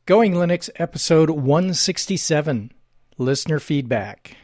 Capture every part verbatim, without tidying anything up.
Going Linux, episode one sixty-seven, Listener Feedback.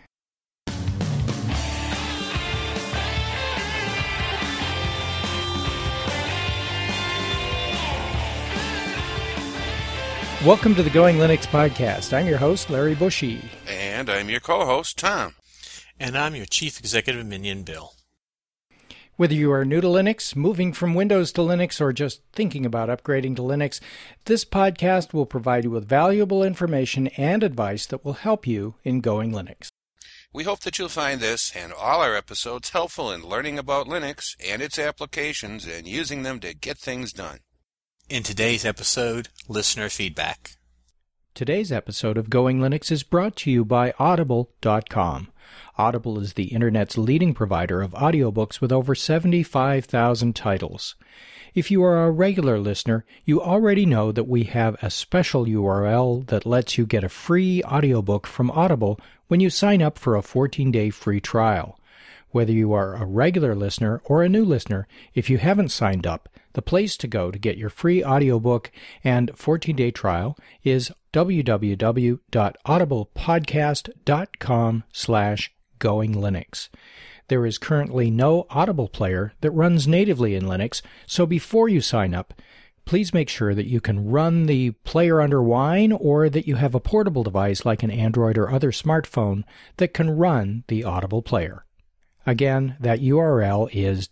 Welcome to the Going Linux podcast. I'm your host, Larry Bushy. And I'm your co-host, Tom. And I'm your Chief Executive Minion, Bill. Whether you are new to Linux, moving from Windows to Linux, or just thinking about upgrading to Linux, this podcast will provide you with valuable information and advice that will help you in Going Linux. We hope that you'll find this and all our episodes helpful in learning about Linux and its applications and using them to get things done. In today's episode, listener feedback. Today's episode of Going Linux is brought to you by Audible dot com. Audible is the Internet's leading provider of audiobooks with over seventy-five thousand titles. If you are a regular listener, you already know that we have a special U R L that lets you get a free audiobook from Audible when you sign up for a fourteen-day free trial. Whether you are a regular listener or a new listener, if you haven't signed up, the place to go to get your free audiobook and fourteen-day trial is www.audiblepodcast.com slash Going Linux. There is currently no Audible player that runs natively in Linux, so before you sign up, please make sure that you can run the player under Wine or that you have a portable device like an Android or other smartphone that can run the Audible player. Again, that U R L is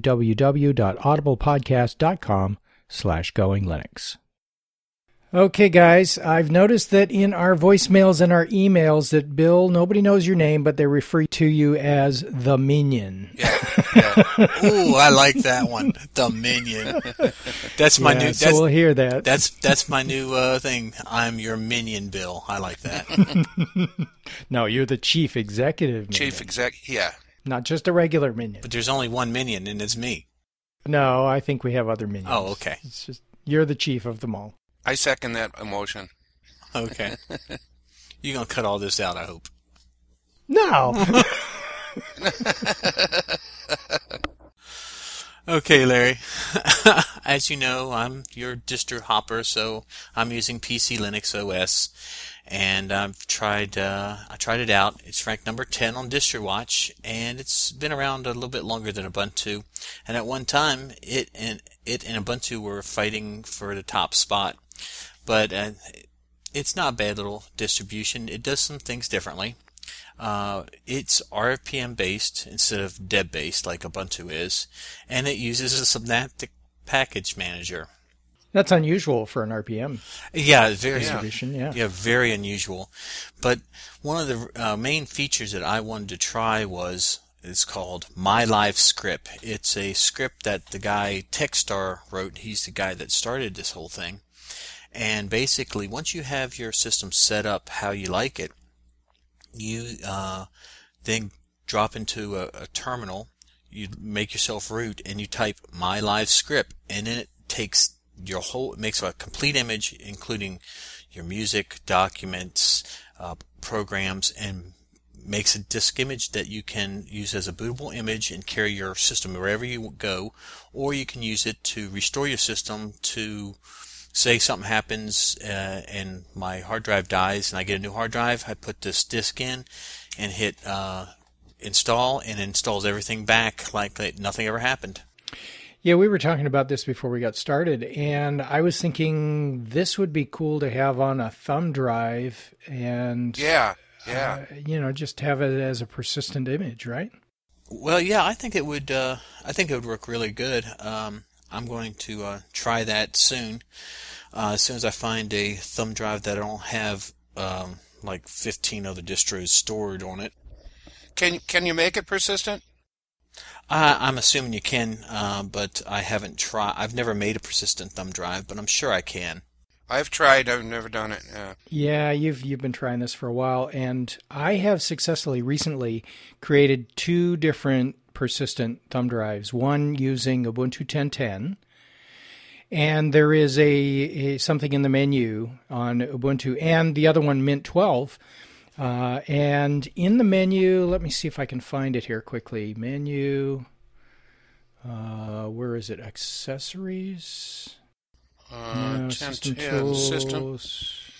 www.audiblepodcast.com slash Going Linux. Okay, guys, I've noticed that in our voicemails and our emails that, Bill, nobody knows your name, but they refer to you as the Minion. Yeah, yeah. Ooh, I like that one, the Minion. That's my yeah, new. So that's, we'll hear that. That's that's my new uh, thing. I'm your Minion, Bill. I like that. No, you're the Chief Executive Minion. Chief Exec, yeah. Not just a regular Minion. But there's only one Minion, and it's me. No, I think we have other Minions. Oh, okay. It's just you're the chief of them all. I second that emotion. Okay. You're going to cut all this out, I hope. No. Okay, Larry. As you know, I'm your distro hopper, so I'm using P C Linux O S, and I've tried uh, I tried it out. It's ranked number ten on DistroWatch, and it's been around a little bit longer than Ubuntu. And at one time, it and it and Ubuntu were fighting for the top spot. But uh, it's not a bad little distribution. It does some things differently. Uh, it's R P M based instead of Deb based like Ubuntu is, and it uses a Synaptic Package Manager. That's unusual for an R P M yeah, very distribution. Yeah. yeah, very unusual. But one of the uh, main features that I wanted to try was it's called My Live Script. It's a script that the guy Techstar wrote. He's the guy that started this whole thing. And basically, once you have your system set up how you like it, you uh, then drop into a, a terminal, you make yourself root, and you type My Live Script, and then it takes your whole, it makes a complete image, including your music, documents, uh, programs, and makes a disk image that you can use as a bootable image and carry your system wherever you go, or you can use it to restore your system to, say something happens uh, and my hard drive dies and I get a new hard drive, I put this disk in and hit uh, install, and it installs everything back like nothing ever happened. Yeah, we were talking about this before we got started, and I was thinking this would be cool to have on a thumb drive and, Yeah, yeah. uh, you know, just have it as a persistent image, right? Well, yeah, I think it would. Uh, I think it would work really good. Um, I'm going to uh, try that soon. Uh, as soon as I find a thumb drive that I don't have um, like fifteen other distros stored on it. Can can you make it persistent? Uh, I'm assuming you can, uh, but I haven't tried. I've never made a persistent thumb drive, but I'm sure I can. I've tried. I've never done it. Uh, Yeah, you've you've been trying this for a while, and I have successfully recently created two different persistent thumb drives. One using Ubuntu ten ten, and there is a, a something in the menu on Ubuntu, and the other one Mint twelve. Uh, and in the menu, let me see if I can find it here quickly. Menu, uh, where is it? Accessories. Uh, No, ten system ten tools. system.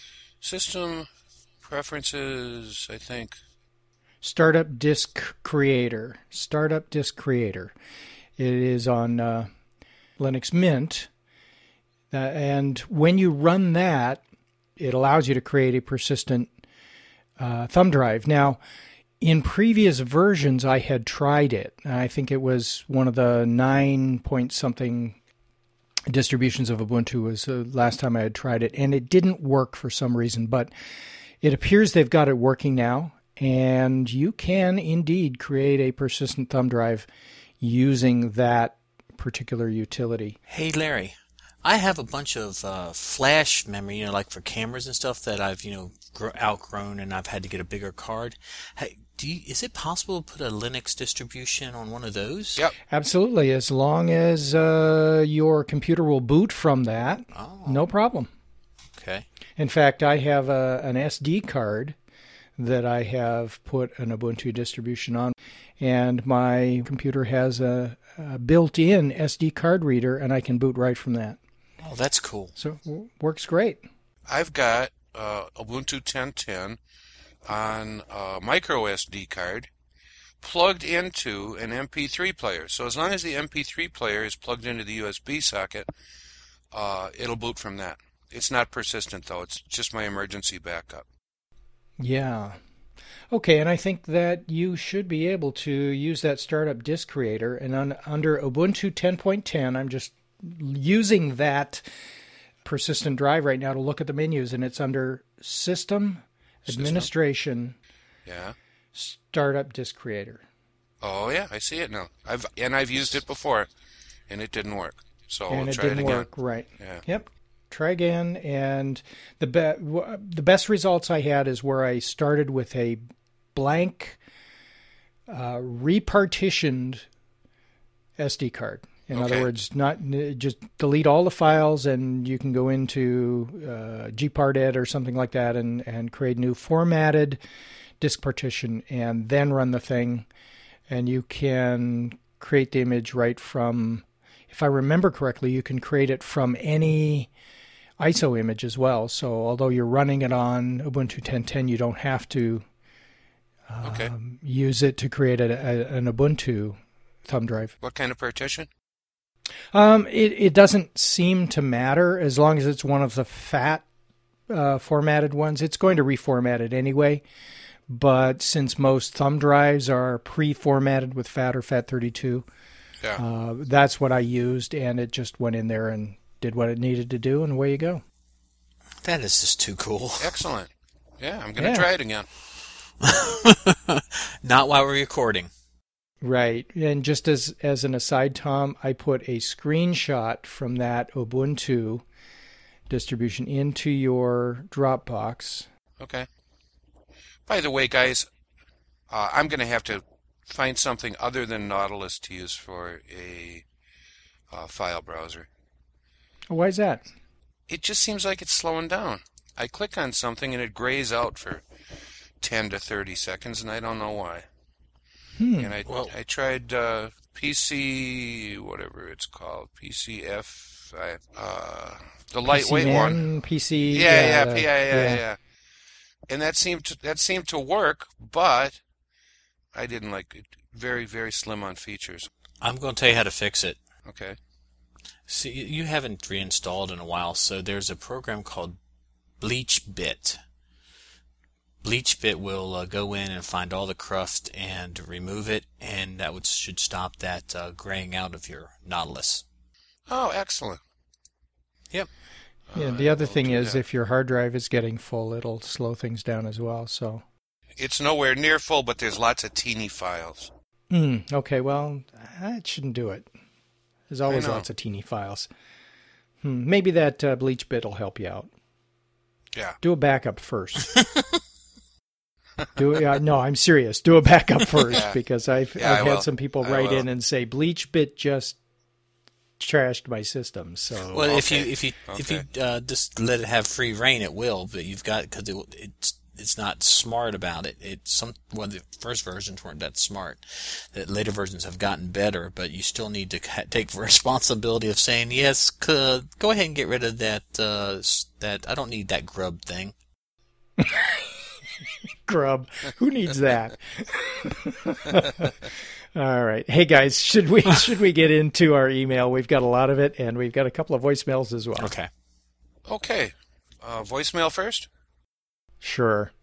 System preferences, I think. Startup Disk Creator. Startup Disk Creator. It is on uh, Linux Mint. Uh, and when you run that, it allows you to create a persistent uh, thumb drive. Now, in previous versions, I had tried it. I think it was one of the nine point something distributions of Ubuntu was the last time I had tried it, and it didn't work for some reason. But it appears they've got it working now, and you can indeed create a persistent thumb drive using that particular utility. Hey, Larry. I have a bunch of uh, flash memory, you know, like for cameras and stuff that I've, you know, gr- outgrown, and I've had to get a bigger card. Hey, do you, is it possible to put a Linux distribution on one of those? Yep. Absolutely. As long as uh, your computer will boot from that, Oh. no problem. Okay. In fact, I have a, an S D card that I have put an Ubuntu distribution on, and my computer has a, a built-in S D card reader, and I can boot right from that. Oh, that's cool. So it w- works great. I've got uh, Ubuntu ten ten on a micro S D card plugged into an M P three player. So as long as the M P three player is plugged into the U S B socket, uh, it'll boot from that. It's not persistent, though. It's just my emergency backup. Yeah. Okay, and I think that you should be able to use that Startup Disk Creator, and on, under Ubuntu ten point ten, I'm just using that persistent drive right now to look at the menus, and it's under System, System. Administration, Yeah. Startup Disk Creator. Oh yeah, I see it now. I've and I've used it before, and it didn't work. So and we'll it try didn't it again. work, right. Yeah. Yep. Try again, and the be- w- the best results I had is where I started with a blank, uh, repartitioned S D card. In Okay. other words, not just delete all the files, and you can go into uh, gparted or something like that, and and create new formatted disk partition, and then run the thing, and you can create the image right from. If I remember correctly, you can create it from any I S O image as well. So although you're running it on Ubuntu ten ten, you don't have to um, Okay. use it to create a, a, an Ubuntu thumb drive. What kind of partition? Um, it, it doesn't seem to matter as long as it's one of the fat uh, formatted ones. It's going to reformat it anyway. But since most thumb drives are pre-formatted with FAT or FAT thirty-two, Yeah. uh, that's what I used, and it just went in there and did what it needed to do, and away you go. That is just too cool. Excellent. Yeah, I'm going to Yeah. try it again. Not while we're recording. Right. And just as, as an aside, Tom, I put a screenshot from that Ubuntu distribution into your Dropbox. Okay. By the way, guys, uh, I'm going to have to find something other than Nautilus to use for a uh, file browser. Why is that? It just seems like it's slowing down. I click on something and it grays out for ten to thirty seconds, and I don't know why. Hmm. And I Well- I tried uh, P C, whatever it's called, P C F, I, uh, the lightweight P C one. Man, P C. Yeah, yeah, the- yeah, yeah, yeah, yeah. And that seemed to, that seemed to work, but I didn't like it. Very, very slim on features. I'm going to tell you how to fix it. Okay. See, you haven't reinstalled in a while, so there's a program called BleachBit. BleachBit will uh, go in and find all the cruft and remove it, and that would, should stop that uh, graying out of your Nautilus. Oh, excellent. Yep. Yeah, Uh, the other I will thing do is that. if your hard drive is getting full, it'll slow things down as well. So, It's nowhere near full, but there's lots of teeny files. mm, okay, well, that shouldn't do it. There's always know. lots of teeny files. Hmm, maybe that uh, bleach bit will help you out. Yeah. Do a backup first. Do uh, no, I'm serious. Do a backup first Yeah. because I've, Yeah, I've I had will. some people I write will. in and say bleach bit just trashed my system. So Well, if you Okay. if you if Okay. you uh, just let it have free reign, it will. But you've got because it, it's it's not smart about it. It's some well the first versions weren't that smart. The later versions have gotten better, but you still need to ha- take responsibility of saying yes. C- go ahead and get rid of that. Uh, s- that I don't need that grub thing. Grub. Who needs that? All right. Hey guys, should we should we get into our email? We've got a lot of it, and we've got a couple of voicemails as well. Okay. Okay. Uh, voicemail first? Sure.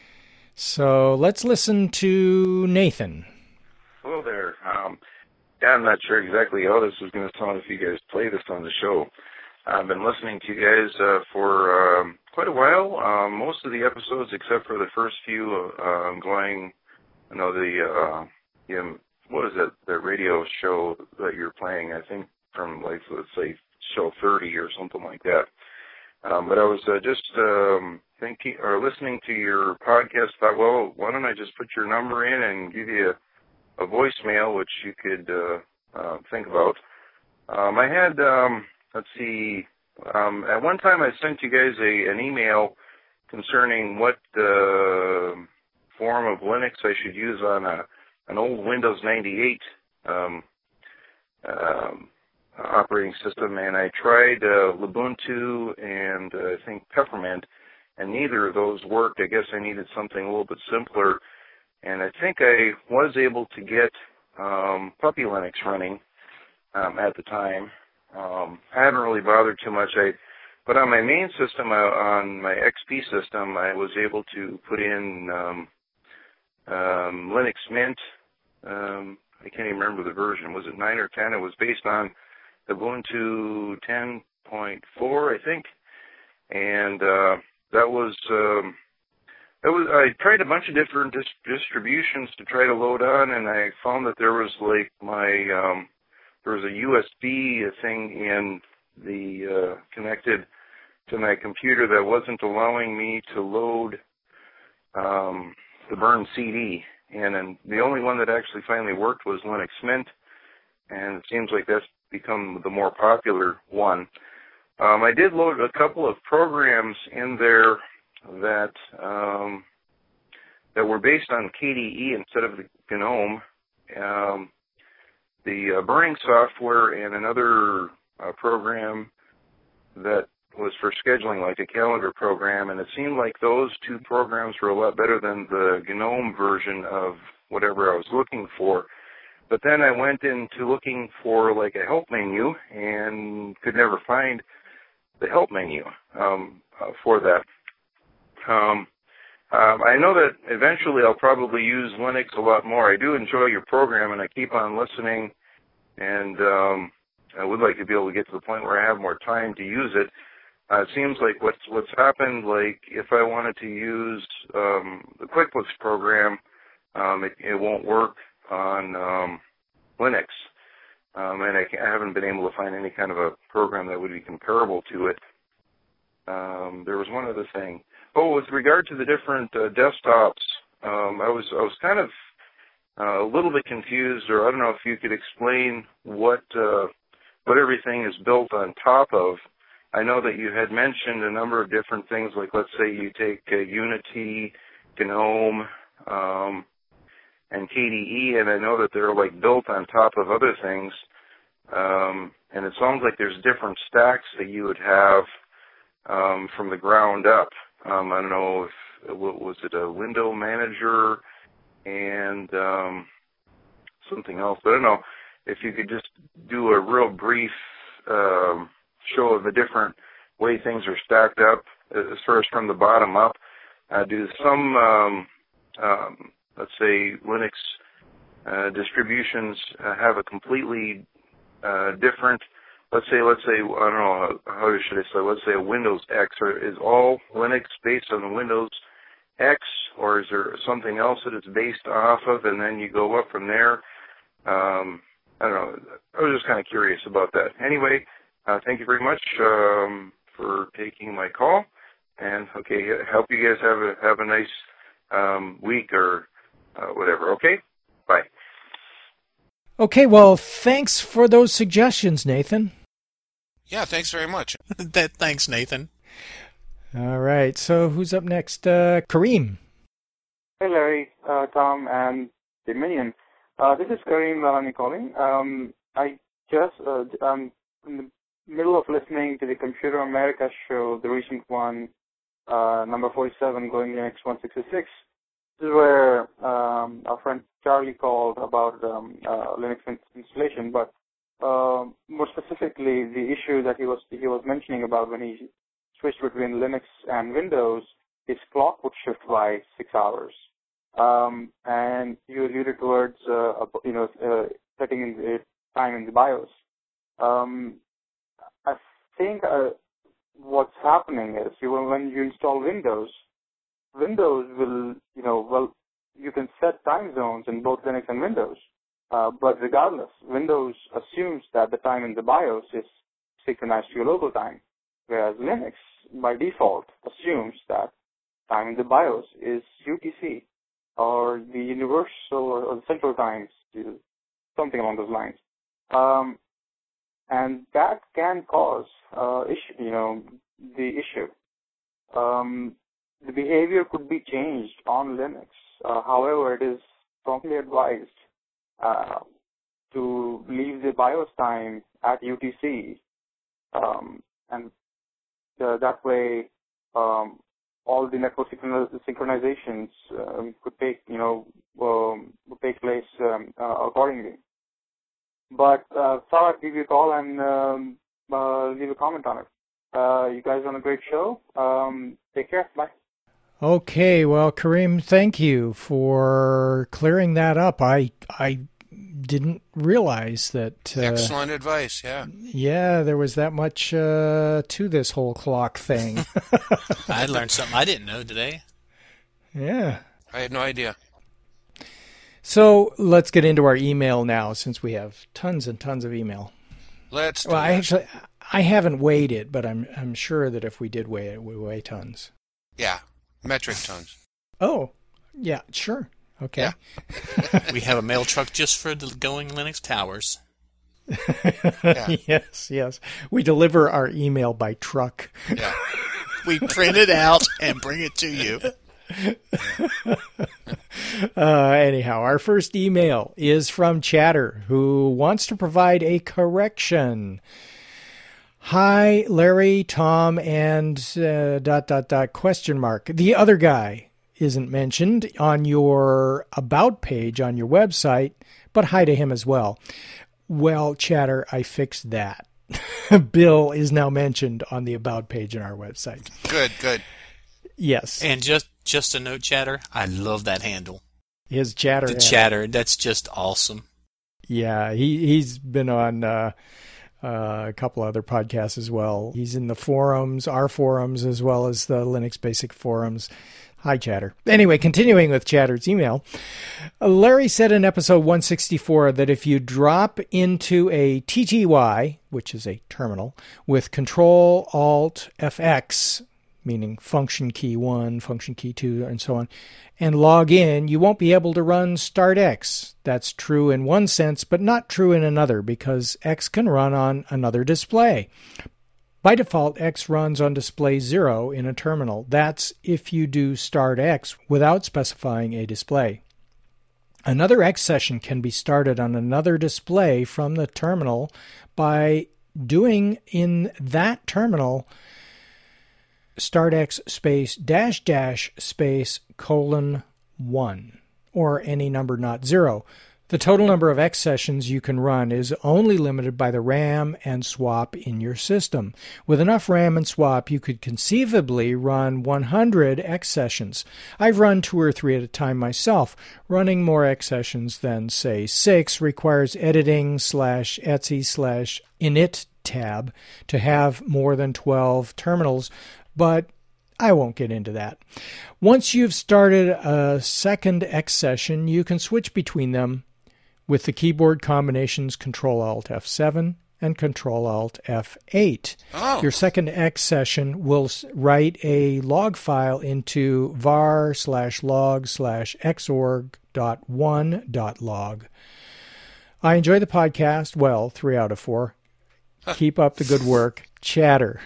So let's listen to Nathan. Hello there. Um, yeah, I'm not sure exactly how this is going to sound if you guys play this on the show. I've been listening to you guys uh, for um, quite a while. Um, most of the episodes, except for the first few, uh, I'm going, I know the, uh, you know, what is it, the radio show that you're playing, I think from, like, let's say, show thirty or something like that. Um, but I was uh, just um, thinking or listening to your podcast, thought, well, why don't I just put your number in and give you a, a voicemail, which you could uh, uh, think about. Um, I had... Um, Let's see, um, at one time I sent you guys a, an email concerning what uh, form of Linux I should use on a, an old Windows ninety-eight um, um, operating system, and I tried uh, Ubuntu and uh, I think Peppermint, and neither of those worked. I guess I needed something a little bit simpler, and I think I was able to get um, Puppy Linux running um, at the time. Um, I haven't really bothered too much. I, but on my main system, uh, on my X P system, I was able to put in um, um, Linux Mint. Um, I can't even remember the version. Was it nine or ten? It was based on Ubuntu ten point four, I think. And uh, that was um, that was. I tried a bunch of different dis- distributions to try to load on, and I found that there was like my um, there was a U S B thing in the uh, connected to my computer that wasn't allowing me to load um, the burned C D. And then the only one that actually finally worked was Linux Mint, and it seems like that's become the more popular one. Um, I did load a couple of programs in there that um, that were based on K D E instead of the GNOME. Um, the uh, burning software and another uh, program that was for scheduling, like a calendar program, and it seemed like those two programs were a lot better than the GNOME version of whatever I was looking for. But then I went into looking for like a help menu and could never find the help menu um, uh, for that. Um, um, I know that eventually I'll probably use Linux a lot more. I do enjoy your program, and I keep on listening, and um, I would like to be able to get to the point where I have more time to use it. Uh, it seems like what's what's happened, like if I wanted to use um, the QuickBooks program, um, it, it won't work on um, Linux, um, and I, I haven't been able to find any kind of a program that would be comparable to it. Um, there was one other thing. Oh, with regard to the different uh, desktops, um, I was I was kind of uh, a little bit confused, or I don't know if you could explain what uh, what everything is built on top of. I know that you had mentioned a number of different things, like let's say you take uh, Unity, GNOME, um, and K D E, and I know that they're like built on top of other things. Um, and it sounds like there's different stacks that you would have um, from the ground up. Um, I don't know if what was it a window manager and um, something else. But I don't know if you could just do a real brief um, show of the different way things are stacked up as far as from the bottom up. Uh, do some, um, um, let's say, Linux uh, distributions uh, have a completely uh, different, let's say, let's say, I don't know, how should I say, let's say a Windows X, or is all Linux based on the Windows X, or is there something else that it's based off of, and then you go up from there? Um, I don't know. I was just kind of curious about that. Anyway, Uh, thank you very much um, for taking my call, and okay, hope you guys have a have a nice um, week or uh, whatever. Okay, bye. Okay, well, thanks for those suggestions, Nathan. Yeah, thanks very much. that, thanks, Nathan. All right, so who's up next? Uh, Kareem. Hey, Larry, uh, Tom, and the Minion. Uh, this is Kareem Lalani calling. Um, I just uh, um. In the middle of listening to the Computer America show, the recent one, uh, number forty-seven, Going Linux one sixty-six. This is where um, our friend Charlie called about um, uh, Linux installation, but uh, more specifically, the issue that he was he was mentioning about when he switched between Linux and Windows, his clock would shift by six hours. Um, and you alluded towards, uh, you know, uh, setting in the time in the BIOS. Um, I think uh, what's happening is you, when you install Windows, Windows will, you know, well, you can set time zones in both Linux and Windows. Uh, but regardless, Windows assumes that the time in the BIOS is synchronized to your local time, whereas Linux, by default, assumes that time in the BIOS is U T C, or the universal or the central times, something along those lines. Um, and that can cause uh, issue, you know, the issue. Um, the behavior could be changed on Linux. Uh, however, it is strongly advised uh, to leave the BIOS time at U T C, um, and uh, that way um, all the network synchronizations um, could take, you know, um, would take place um, uh, accordingly. But uh, thought I'd give you a call and um, uh, leave a comment on it. Uh, you guys on a great show. Um, take care. Bye. Okay, well, Kareem, thank you for clearing that up. I I didn't realize that. Uh, Excellent advice. Yeah. Yeah, there was that much uh, to this whole clock thing. I learned something I didn't know today. Yeah. I had no idea. So let's get into our email now, since we have tons and tons of email. Let's. Do well, I that. actually I haven't weighed it, but I'm I'm sure that if we did weigh it, we weigh tons. Yeah, metric tons. Oh, yeah, sure. Okay. Yeah. We have a mail truck just for the Going Linux towers. Yeah. Yes, yes. We deliver our email by truck. Yeah. We print it out and bring it to you. uh, anyhow, our first email is from Chatter, who wants to provide a correction. Hi, Larry, Tom, and uh, dot, dot, dot, question mark. The other guy isn't mentioned on your About page on your website, but hi to him as well. Well, Chatter, I fixed that. Bill is now mentioned on the About page on our website. Good, good. Yes. And just just a note, Chatter, I love that handle. His Chatter. The handle. Chatter, that's just awesome. Yeah, he, he's been on uh, uh, a couple other podcasts as well. He's in the forums, our forums, as well as the Linux Basic forums. Hi, Chatter. Anyway, continuing with Chatter's email, Larry said in episode one sixty-four that if you drop into a T T Y, which is a terminal, with Control Alt F X, meaning function key one, function key two, and so on, and log in, you won't be able to run Start X. That's true in one sense, but not true in another, because X can run on another display. By default, X runs on display zero in a terminal. That's if you do Start X without specifying a display. Another X session can be started on another display from the terminal by doing in that terminal Start X space dash dash space colon one, or any number not zero. The total number of X sessions you can run is only limited by the RAM and swap in your system. With enough RAM and swap, you could conceivably run one hundred X sessions. I've run two or three at a time myself. Running more X sessions than, say, six requires editing slash etsy slash init tab to have more than twelve terminals, but I won't get into that. Once you've started a second X session, you can switch between them with the keyboard combinations Control Alt F seven and Control Alt F eight. Oh. Your second X session will write a log file into var slash log slash xorg dot one dot log. I enjoy the podcast. Well, three out of four. Keep up the good work. Chatter.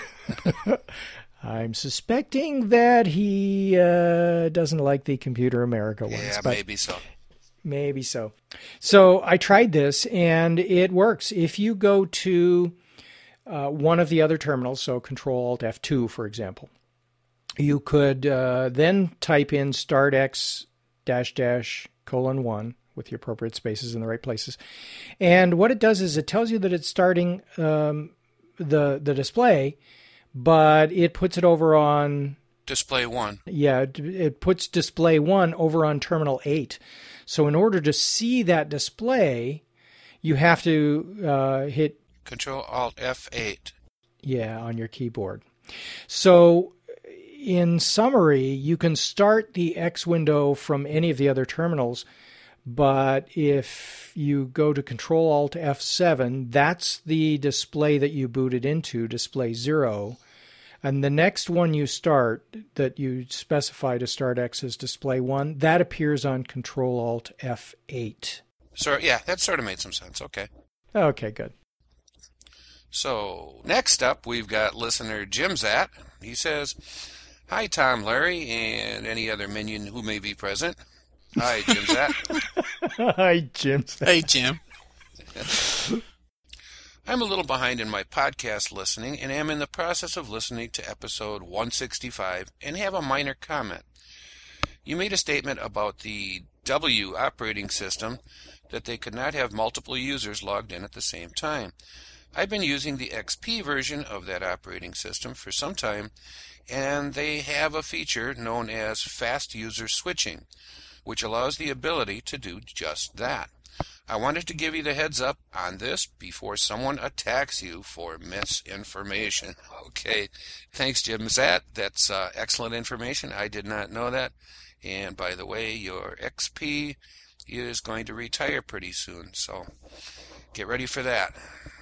I'm suspecting that he uh, doesn't like the Computer America ones. Yeah, but maybe so. Maybe so. So I tried this, and it works. If you go to uh, one of the other terminals, so Control Alt F two, for example, You could uh, then type in startx dash dash colon one with the appropriate spaces in the right places. And what it does is it tells you that it's starting um, the the display, but it puts it over on... Display one. Yeah, it puts display one over on terminal eight. So in order to see that display, you have to uh, hit... Control Alt F eight. Yeah, on your keyboard. So in summary, you can start the X window from any of the other terminals, but if you go to Control Alt F seven, that's the display that you booted into, display zero. And the next one you start that you specify to start X as display one, that appears on Control Alt F eight. So yeah, that sort of made some sense. Okay. Okay, good. So next up, we've got listener Jim Zat. He says, "Hi, Tom, Larry, and any other minion who may be present. Hi, Jim Zat." Hi, Jim. Hey, Jim. I'm a little behind in my podcast listening and am in the process of listening to episode one sixty-five and have a minor comment. You made a statement about the W operating system that they could not have multiple users logged in at the same time. I've been using the X P version of that operating system for some time, and they have a feature known as fast user switching, which allows the ability to do just that. I wanted to give you the heads up on this before someone attacks you for misinformation. Okay, thanks, Jim Zat. That's uh, excellent information. I did not know that. And by the way, your X P is going to retire pretty soon, so get ready for that.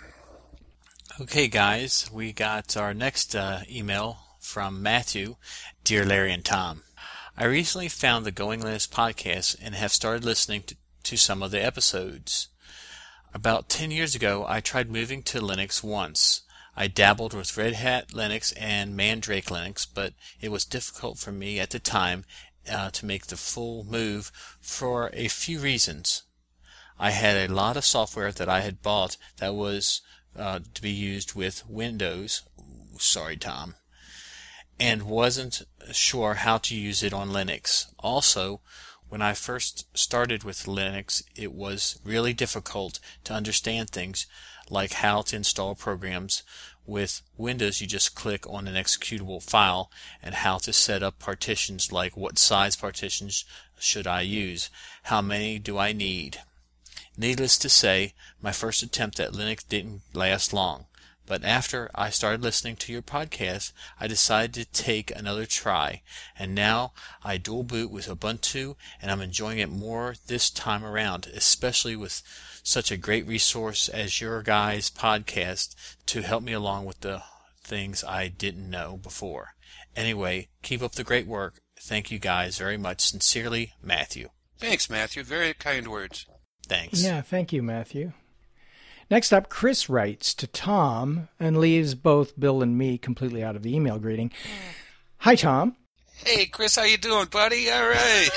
Okay, guys, we got our next uh, email from Matthew. Dear Larry and Tom, I recently found the Going Linux podcast and have started listening to, to some of the episodes. About ten years ago, I tried moving to Linux once. I dabbled with Red Hat Linux and Mandrake Linux, but it was difficult for me at the time uh, to make the full move for a few reasons. I had a lot of software that I had bought that was uh, to be used with Windows. Sorry, Tom. And wasn't sure how to use it on Linux. Also, when I first started with Linux, it was really difficult to understand things like how to install programs. With Windows, you just click on an executable file, and how to set up partitions, like what size partitions should I use, how many do I need. Needless to say, my first attempt at Linux didn't last long. But after I started listening to your podcast, I decided to take another try, and now I dual boot with Ubuntu, and I'm enjoying it more this time around, especially with such a great resource as your guys' podcast to help me along with the things I didn't know before. Anyway, keep up the great work. Thank you guys very much. Sincerely, Matthew. Thanks, Matthew. Very kind words. Thanks. Yeah, thank you, Matthew. Next up, Chris writes to Tom and leaves both Bill and me completely out of the email greeting. Hi, Tom. Hey, Chris, how you doing, buddy? All right.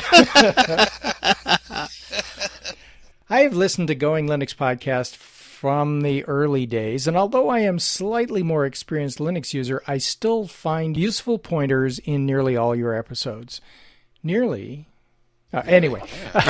I have listened to Going Linux podcast from the early days, and although I am slightly more experienced Linux user, I still find useful pointers in nearly all your episodes. Nearly? Uh, anyway.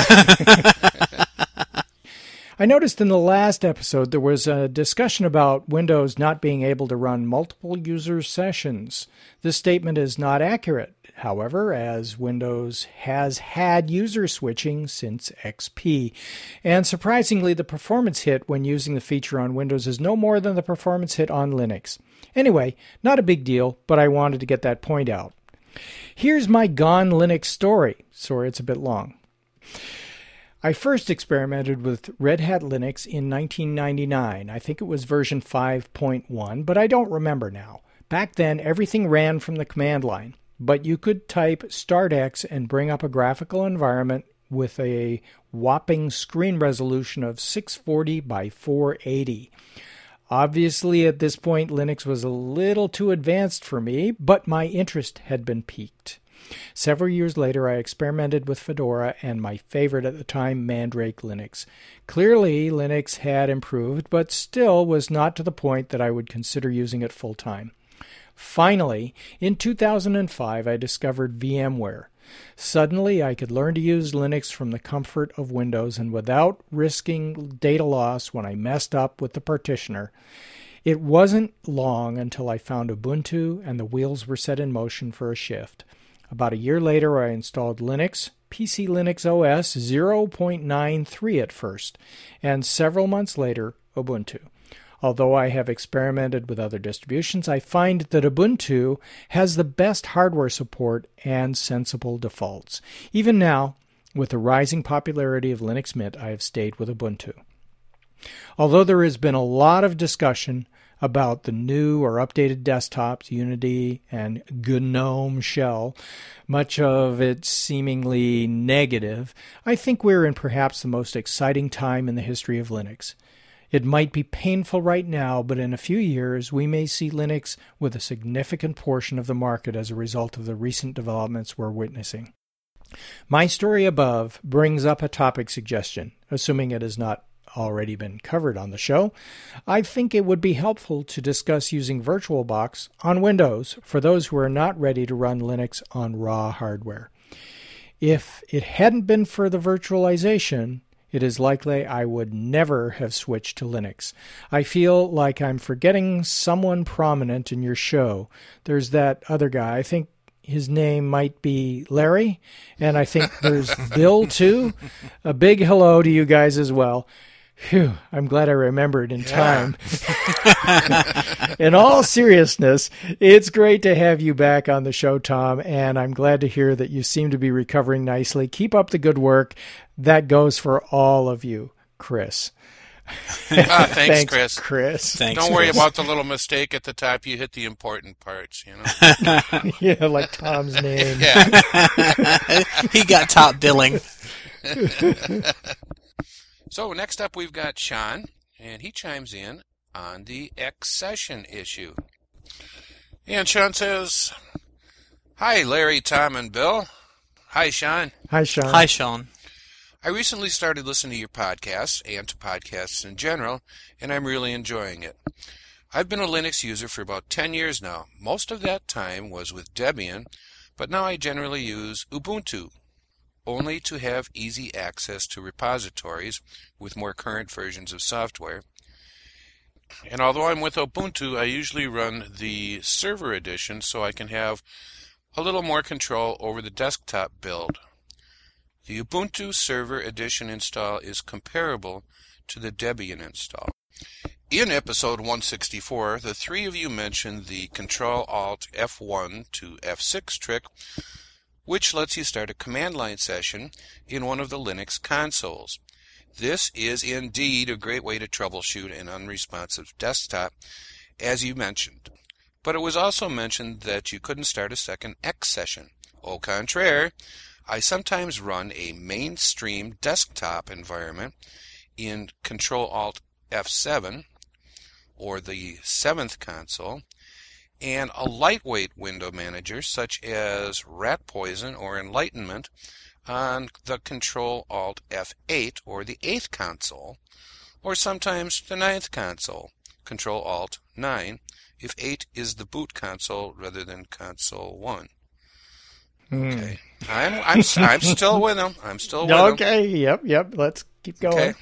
I noticed in the last episode there was a discussion about Windows not being able to run multiple user sessions. This statement is not accurate, however, as Windows has had user switching since X P. And surprisingly, the performance hit when using the feature on Windows is no more than the performance hit on Linux. Anyway, not a big deal, but I wanted to get that point out. Here's my Gone Linux story. Sorry, it's a bit long. I first experimented with Red Hat Linux in nineteen ninety-nine. I think it was version five point one, but I don't remember now. Back then, everything ran from the command line, but you could type startx and bring up a graphical environment with a whopping screen resolution of six forty by four eighty. Obviously, at this point, Linux was a little too advanced for me, but my interest had been piqued. Several years later, I experimented with Fedora and my favorite at the time, Mandrake Linux. Clearly, Linux had improved, but still was not to the point that I would consider using it full-time. Finally, in two thousand five, I discovered VMware. Suddenly, I could learn to use Linux from the comfort of Windows and without risking data loss when I messed up with the partitioner. It wasn't long until I found Ubuntu and the wheels were set in motion for a shift. About a year later, I installed Linux, P C Linux O S zero point nine three at first, and several months later, Ubuntu. Although I have experimented with other distributions, I find that Ubuntu has the best hardware support and sensible defaults. Even now, with the rising popularity of Linux Mint, I have stayed with Ubuntu. Although there has been a lot of discussion about the new or updated desktops, Unity and GNOME Shell, much of it seemingly negative, I think we're in perhaps the most exciting time in the history of Linux. It might be painful right now, but in a few years we may see Linux with a significant portion of the market as a result of the recent developments we're witnessing. My story above brings up a topic suggestion, assuming it has not already been covered on the show. I think it would be helpful to discuss using VirtualBox on Windows for those who are not ready to run Linux on raw hardware. If it hadn't been for the virtualization, it is likely I would never have switched to Linux. I feel like I'm forgetting someone prominent in your show. There's that other guy. I think his name might be Larry, and I think there's Bill too. A big hello to you guys as well. Phew, I'm glad I remembered in time. Yeah. In all seriousness, it's great to have you back on the show, Tom, and I'm glad to hear that you seem to be recovering nicely. Keep up the good work. That goes for all of you, Chris. Ah, thanks, thanks, Chris. Chris. Thanks, Don't worry Chris. about the little mistake at the top. You hit the important parts, you know. Yeah, like Tom's name. Yeah. He got top billing. So next up we've got Sean, and he chimes in on the accession issue. And Sean says, "Hi, Larry, Tom, and Bill." Hi, Sean. Hi, Sean. Hi, Sean. I recently started listening to your podcasts and to podcasts in general, and I'm really enjoying it. I've been a Linux user for about ten years now. Most of that time was with Debian, but now I generally use Ubuntu, only to have easy access to repositories with more current versions of software. And although I'm with Ubuntu, I usually run the server edition so I can have a little more control over the desktop build. The Ubuntu Server Edition install is comparable to the Debian install. In episode one sixty-four, the three of you mentioned the control alt F one to F six trick, which lets you start a command line session in one of the Linux consoles. This is indeed a great way to troubleshoot an unresponsive desktop, as you mentioned. But it was also mentioned that you couldn't start a second X session. Au contraire, I sometimes run a mainstream desktop environment in control alt F seven, or the seventh console, and a lightweight window manager such as Rat Poison or Enlightenment on the control alt F eight, or the eighth console, or sometimes the ninth console, control alt nine, if eight is the boot console rather than console one. Mm. Okay. I'm I'm I'm still with them. I'm still with Okay, them. yep, yep. Let's keep going. Okay.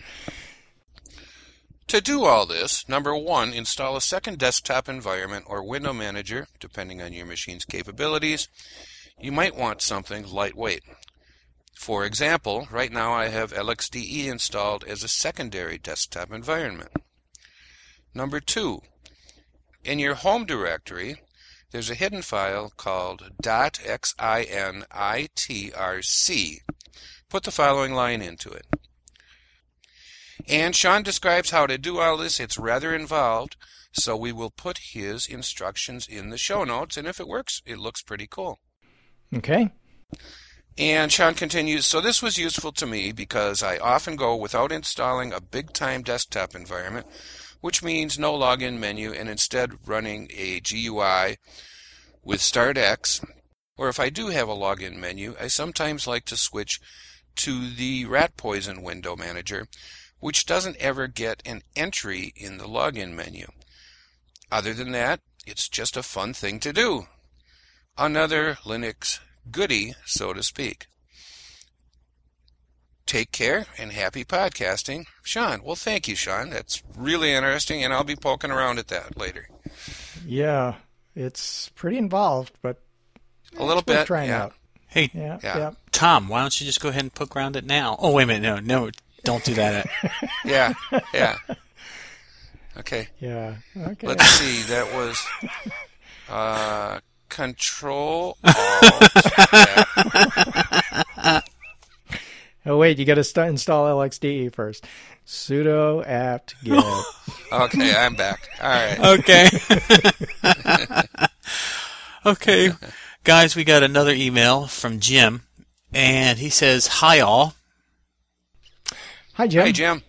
To do all this, number one, install a second desktop environment or window manager, depending on your machine's capabilities. You might want something lightweight. For example, right now I have L X D E installed as a secondary desktop environment. Number two, in your home directory, there's a hidden file called .xinitrc. Put the following line into it. And Sean describes how to do all this. It's rather involved, so we will put his instructions in the show notes, and if it works, it looks pretty cool. Okay. And Sean continues, so this was useful to me because I often go without installing a big-time desktop environment, which means no login menu, and instead running a G U I with StartX. Or if I do have a login menu, I sometimes like to switch to the Rat Poison window manager, which doesn't ever get an entry in the login menu. Other than that, it's just a fun thing to do. Another Linux goodie, so to speak. Take care and happy podcasting. Sean. Well, thank you, Sean. That's really interesting, and I'll be poking around at that later. Yeah, it's pretty involved, but a little bit. Trying yeah. out. Hey, yeah, yeah. yeah. Tom, why don't you just go ahead and poke around it now? Oh, wait a minute. No, no, don't do that. yeah, yeah. Okay. Yeah. Okay. Let's see. That was uh, Control Alt. Yeah. Oh wait, you got to st- install L X D E first. Sudo apt get. Okay, I'm back. All right. Okay. Okay, guys, we got another email from Jim, and he says, "Hi all. Hi Jim. Hey Jim.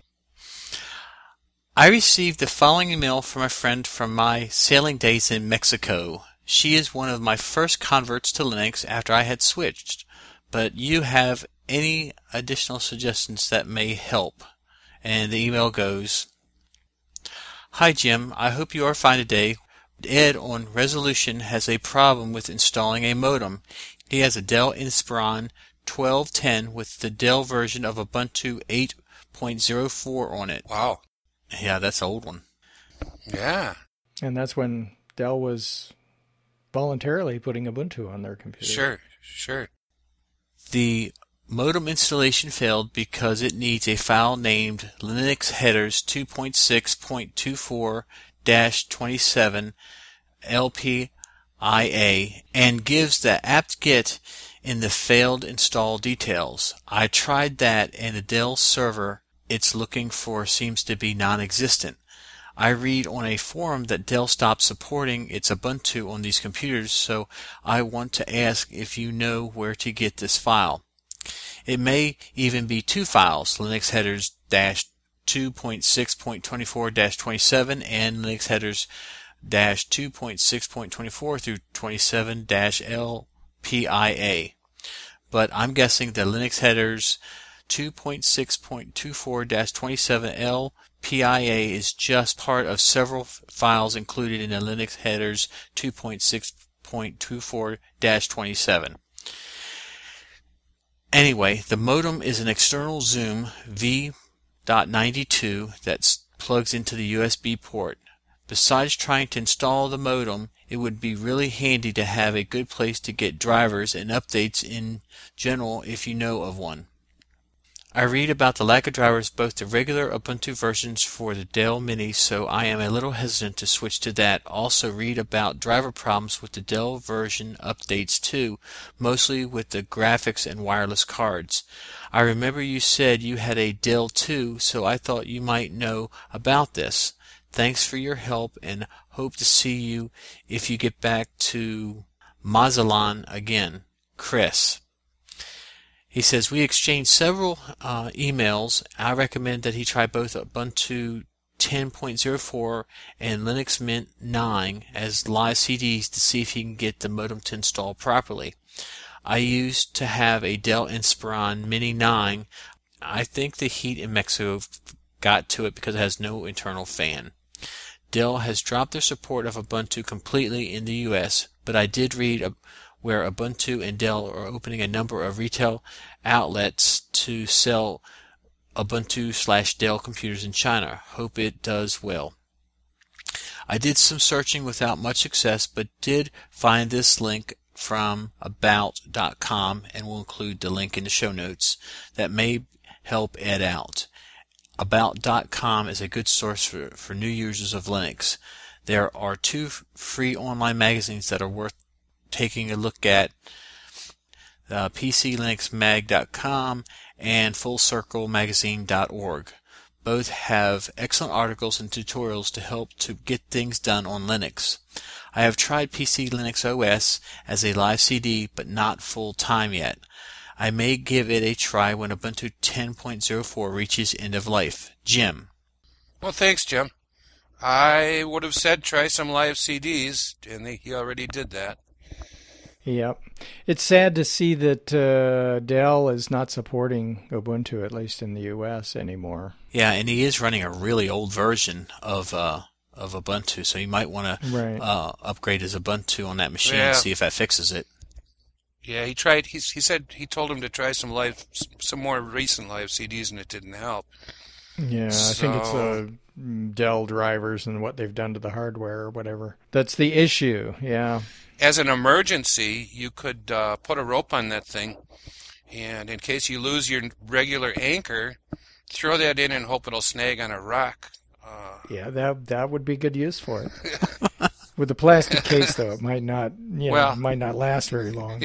I received the following email from a friend from my sailing days in Mexico. She is one of my first converts to Linux after I had switched, but you have any additional suggestions that may help?" And the email goes, "Hi Jim, I hope you are fine today. Ed on Resolution has a problem with installing a modem. He has a Dell Inspiron twelve ten with the Dell version of Ubuntu eight point oh four on it." Wow. Yeah, that's an old one. Yeah. And that's when Dell was voluntarily putting Ubuntu on their computer. Sure, sure. The modem installation failed because it needs a file named Linux headers two point six point two four dash twenty-seven L P I A and gives the apt-get in the failed install details. I tried that and the Dell server it's looking for seems to be non-existent. I read on a forum that Dell stopped supporting its Ubuntu on these computers, so I want to ask if you know where to get this file. It may even be two files, Linux headers dash two point six point two four dash twenty-seven and Linux headers dash two point six point two four through twenty-seven dash L P I A. But I'm guessing the Linux headers two point six point two four dash twenty-seven L P I A is just part of several files included in the Linux headers two point six point two four dash twenty-seven. Anyway, the modem is an external Zoom V ninety-two that plugs into the U S B port. Besides trying to install the modem, it would be really handy to have a good place to get drivers and updates in general if you know of one. I read about the lack of drivers, both the regular Ubuntu versions for the Dell Mini, so I am a little hesitant to switch to that. Also read about driver problems with the Dell version updates too, mostly with the graphics and wireless cards. I remember you said you had a Dell too, so I thought you might know about this. Thanks for your help and hope to see you if you get back to Mazatlan again. Chris. He says, we exchanged several uh, emails. I recommend that he try both Ubuntu ten point oh four and Linux Mint nine as live C Ds to see if he can get the modem to install properly. I used to have a Dell Inspiron Mini nine. I think the heat in Mexico got to it because it has no internal fan. Dell has dropped their support of Ubuntu completely in the U S, but I did read a where Ubuntu and Dell are opening a number of retail outlets to sell Ubuntu slash Dell computers in China. Hope it does well. I did some searching without much success, but did find this link from about dot com, and will include the link in the show notes that may help Ed out. about dot com is a good source for, for new users of Linux. There are two free online magazines that are worth taking a look at, uh, P C Linux Mag dot com and Full Circle Magazine dot org. Both have excellent articles and tutorials to help to get things done on Linux. I have tried P C Linux O S as a live C D, but not full time yet. I may give it a try when Ubuntu ten point oh four reaches end of life. Jim. Well, thanks, Jim. I would have said try some live C Ds, and he already did that. Yep. It's sad to see that uh, Dell is not supporting Ubuntu, at least in the U S, anymore. Yeah, and he is running a really old version of uh, of Ubuntu, so you might want to Right. uh, upgrade his Ubuntu on that machine Yeah. and see if that fixes it. Yeah, he tried. He he said he told him to try some live, some more recent live C Ds, and it didn't help. Yeah, I think it's So- uh, Dell drivers and what they've done to the hardware or whatever. That's the issue. Yeah. As an emergency, you could uh, put a rope on that thing, and in case you lose your regular anchor, throw that in and hope it'll snag on a rock. Uh, Yeah, that that would be good use for it. With the plastic case, though, it might not, you know, Well- it might not last very long.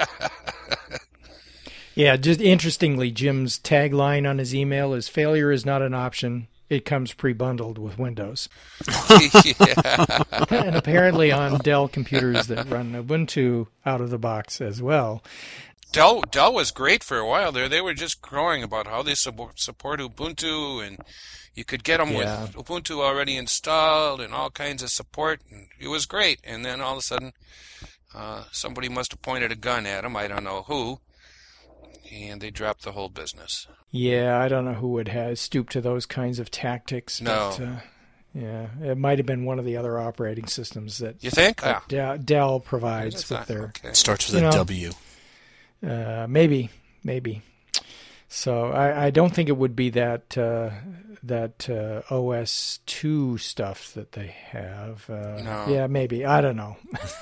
Yeah, just interestingly, Jim's tagline on his email is "Failure is not an option. It comes pre-bundled with Windows." yeah. And apparently on Dell computers that run Ubuntu out of the box as well. Dell Dell was great for a while there. They were just growing about how they support, support Ubuntu, and you could get them Yeah. with Ubuntu already installed and all kinds of support. And it was great. And then all of a sudden, uh, somebody must have pointed a gun at them. I don't know who. And they dropped the whole business. Yeah, I don't know who would have stooped to those kinds of tactics. No. But, uh, yeah, it might have been one of the other operating systems that, You think? that Ah, Dell, Dell provides that's with not- their. okay. It starts with You a know. W. Uh, maybe, maybe. So I, I don't think it would be that uh, that uh, O S two stuff that they have. Uh, No. Yeah, maybe. I don't know.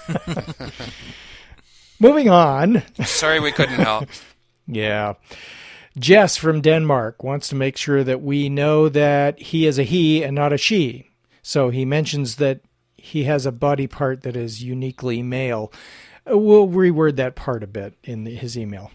Moving on. Sorry we couldn't help. Yeah. Jess from Denmark wants to make sure that we know that he is a he and not a she. So he mentions that he has a body part that is uniquely male. Uh, We'll reword that part a bit in the, his email.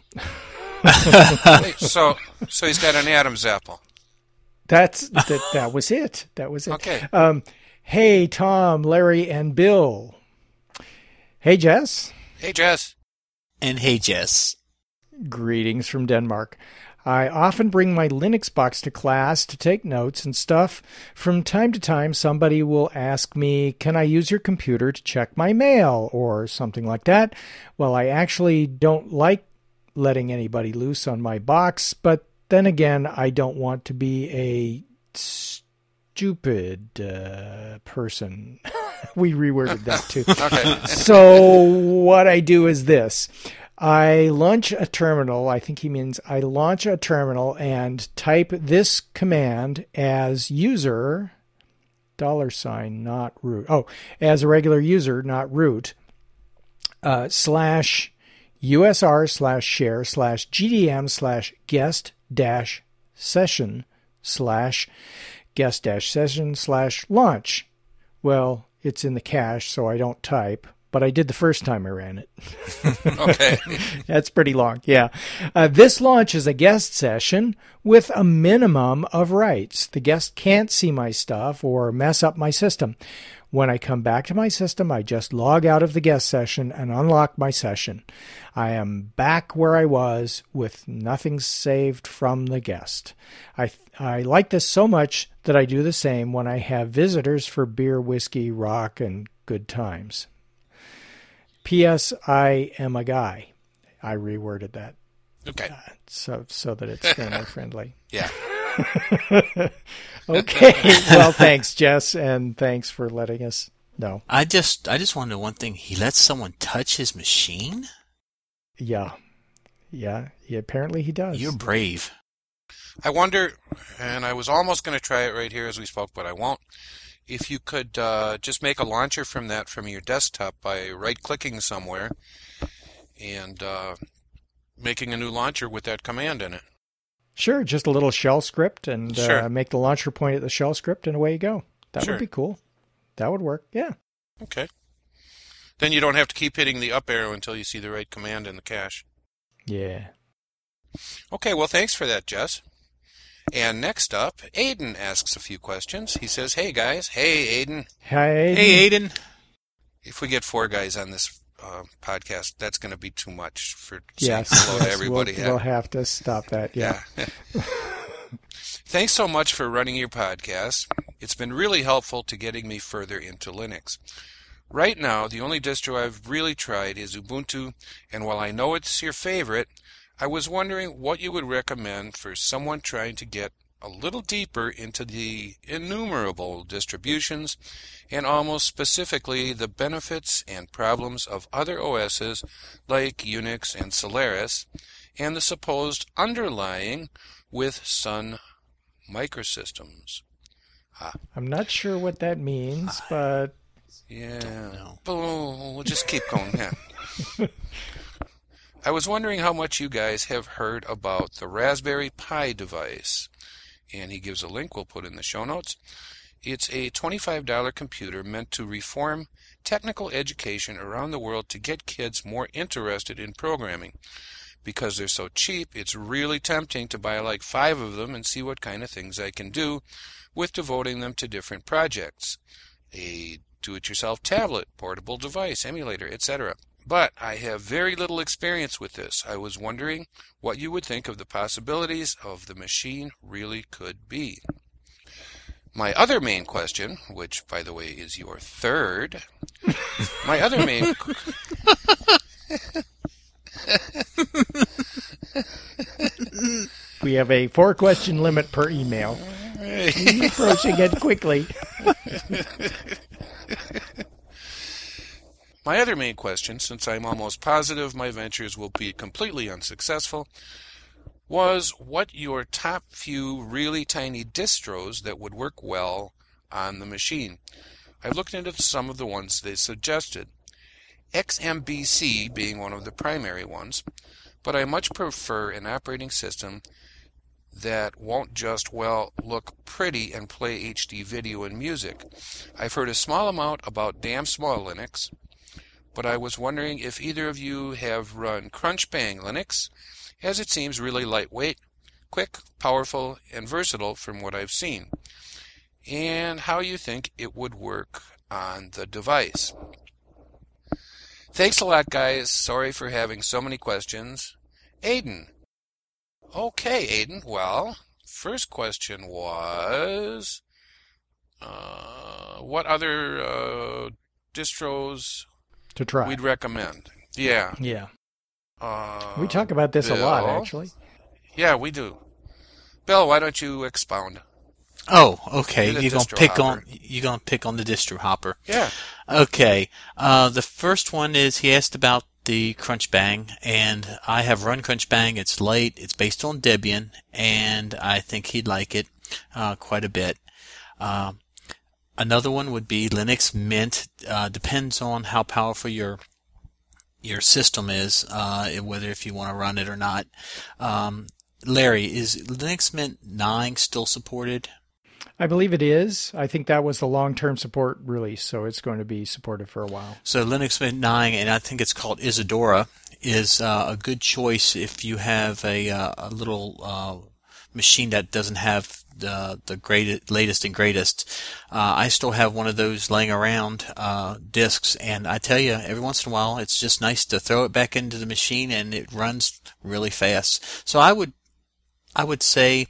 Hey, so, so he's got an Adam's apple. That's that. That was it. That was it. Okay. Um, hey, Tom, Larry, and Bill. Hey, Jess. Hey, Jess. And hey, Jess. Greetings from Denmark. I often bring my Linux box to class to take notes and stuff. From time to time, somebody will ask me, can I use your computer to check my mail or something like that? Well, I actually don't like letting anybody loose on my box, but then again, I don't want to be a stupid uh, person. We reworded that too. Okay. So what I do is this. I launch a terminal. I think he means I launch a terminal and type this command as user, dollar sign, not root. Oh, as a regular user, not root, uh, slash usr slash share slash gdm slash guest dash session slash guest dash session slash launch. Well, it's in the cache, so I don't type. But I did the first time I ran it. Okay. That's pretty long, yeah. Uh, this launch is a guest session with a minimum of rights. The guest can't see my stuff or mess up my system. When I come back to my system, I just log out of the guest session and unlock my session. I am back where I was with nothing saved from the guest. I I like this so much that I do the same when I have visitors for beer, whiskey, rock, and good times. P S. I am a guy. I reworded that Okay. so so that it's family friendly. Yeah. Okay. Well, thanks, Jess, and thanks for letting us know. I just I just want to know one thing. He lets someone touch his machine? Yeah. Yeah. yeah apparently he does. You're brave. I wonder, and I was almost going to try it right here as we spoke, but I won't. If you could uh, just make a launcher from that from your desktop by right-clicking somewhere and uh, making a new launcher with that command in it. Sure, just a little shell script and Sure. uh, make the launcher point at the shell script and away you go. That Sure. would be cool. That would work. Yeah. Okay. Then you don't have to keep hitting the up arrow until you see the right command in the cache. Yeah. Okay, well, thanks for that, Jess. And next up, Aiden asks a few questions. He says, hey, guys. Hey, Aiden. Hey. Hey, Aiden. If we get four guys on this uh, podcast, that's going to be too much for Yes. saying hello yes, to everybody. We'll, we'll have to stop that. Yeah. Yeah. Thanks so much for running your podcast. It's been really helpful to getting me further into Linux. Right now, the only distro I've really tried is Ubuntu, and while I know it's your favorite, I was wondering what you would recommend for someone trying to get a little deeper into the innumerable distributions and almost specifically the benefits and problems of other O Ss like Unix and Solaris and the supposed underlying with Sun Microsystems. Ah. I'm not sure what that means, but... Yeah, but we'll, we'll just keep going. Yeah. I was wondering how much you guys have heard about the Raspberry Pi device. And he gives a link we'll put in the show notes. It's a twenty-five dollars computer meant to reform technical education around the world to get kids more interested in programming. Because they're so cheap, it's really tempting to buy like five of them and see what kind of things I can do with devoting them to different projects. A do-it-yourself tablet, portable device, emulator, et cetera. But I have very little experience with this. I was wondering what you would think of the possibilities of the machine really could be. My other main question, which, by the way, is your third, my other main... We have a four-question limit per email. Approaching it quickly. My other main question, since I'm almost positive my ventures will be completely unsuccessful, was what your top few really tiny distros that would work well on the machine. I've looked into some of the ones they suggested, X M B C being one of the primary ones, but I much prefer an operating system that won't just, well, look pretty and play H D video and music. I've heard a small amount about damn small Linux, but I was wondering if either of you have run Crunchbang Linux, as it seems really lightweight, quick, powerful, and versatile from what I've seen, and how you think it would work on the device. Thanks a lot, guys. Sorry for having so many questions. Aiden. Okay, Aiden. Well, first question was, uh, what other uh, distros to try we'd recommend? Yeah. Yeah. Uh, we talk about this Bill? a lot, actually. Yeah, we do. Bill, why don't you expound? Oh, okay. You're You're gonna distro pick hopper. on you're gonna pick on the distro hopper. Yeah. Okay. Uh, the first one is he asked about the Crunchbang, and I have run Crunchbang. It's light. It's based on Debian, and I think he'd like it uh, quite a bit. Uh, another one would be Linux Mint. Uh, depends on how powerful your your system is, uh, whether if you want to run it or not. Um, Larry, is Linux Mint nine still supported? I believe it is. I think that was the long-term support release, so it's going to be supported for a while. So Linux Mint nine, and I think it's called Isadora, is uh, a good choice if you have a, uh, a little uh, machine that doesn't have the the greatest, latest and greatest. Uh, I still have one of those laying around, uh, discs, and I tell you, every once in a while, it's just nice to throw it back into the machine, and it runs really fast. So I would, I would say,